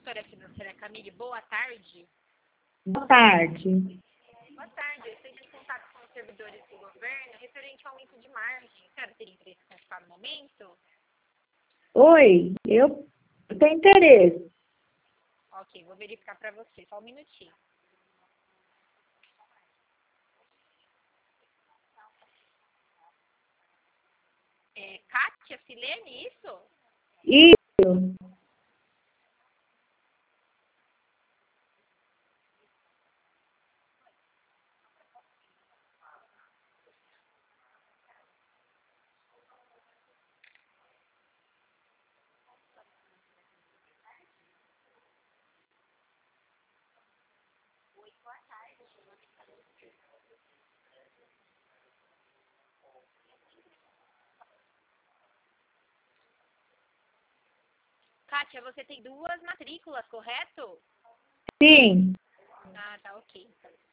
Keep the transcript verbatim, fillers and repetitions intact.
consultora financeira Camille, boa tarde. Boa tarde. Boa tarde, eu estou em contato com os servidores do governo referente ao aumento de margem. A senhora teria interesse em participar no momento? Oi, eu tenho interesse. Ok, vou verificar para você, só um minutinho. É, Kátia Silene, isso? Isso. Kátia, você tem duas matrículas, correto? Sim. Ah, tá ok.